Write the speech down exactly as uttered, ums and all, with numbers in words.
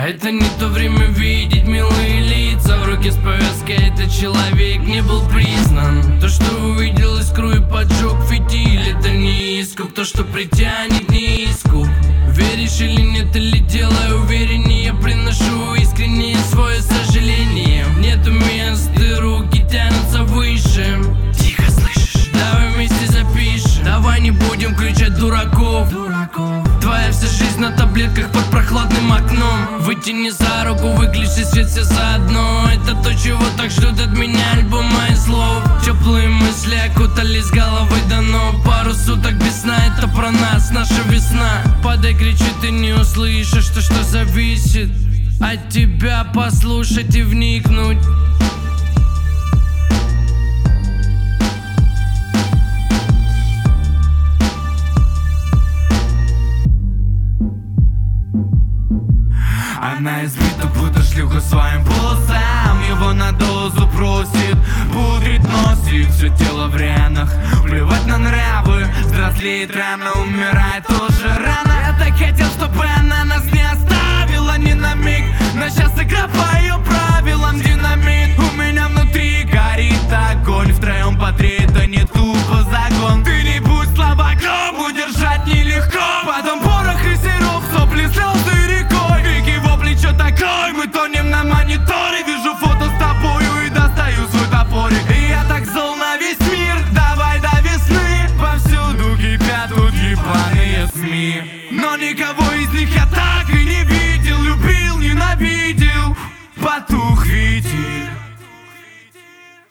Это не то время видеть милые лица. В руке с повязкой этот человек не был признан. То, что увидел искру и поджег фитиль, это не искуп. То, что притянет, не искуп. Веришь или нет, или делай увереннее. Приношу искреннее свое сожаление. Нету мест и руки тянутся выше. Тихо, слышишь? Давай вместе запишем. Давай не будем кричать дураков, дураков. Твоя вся жизнь на таблетках под прохладным окном. Вытяни за руку, выключи свет, все заодно. Это то, чего так ждут от меня альбом моих слов. Теплые мысли окутали с головы до ног. Пару суток без сна, это про нас, наша весна. Падай, кричи, ты не услышишь, то, что зависит от тебя, послушать и вникнуть. Она избита, будто шлюха своим полосам. Его на дозу просит, пудрит носик, все тело в рянах. Плевать на нравы, взрослеет рано, умирает тоже.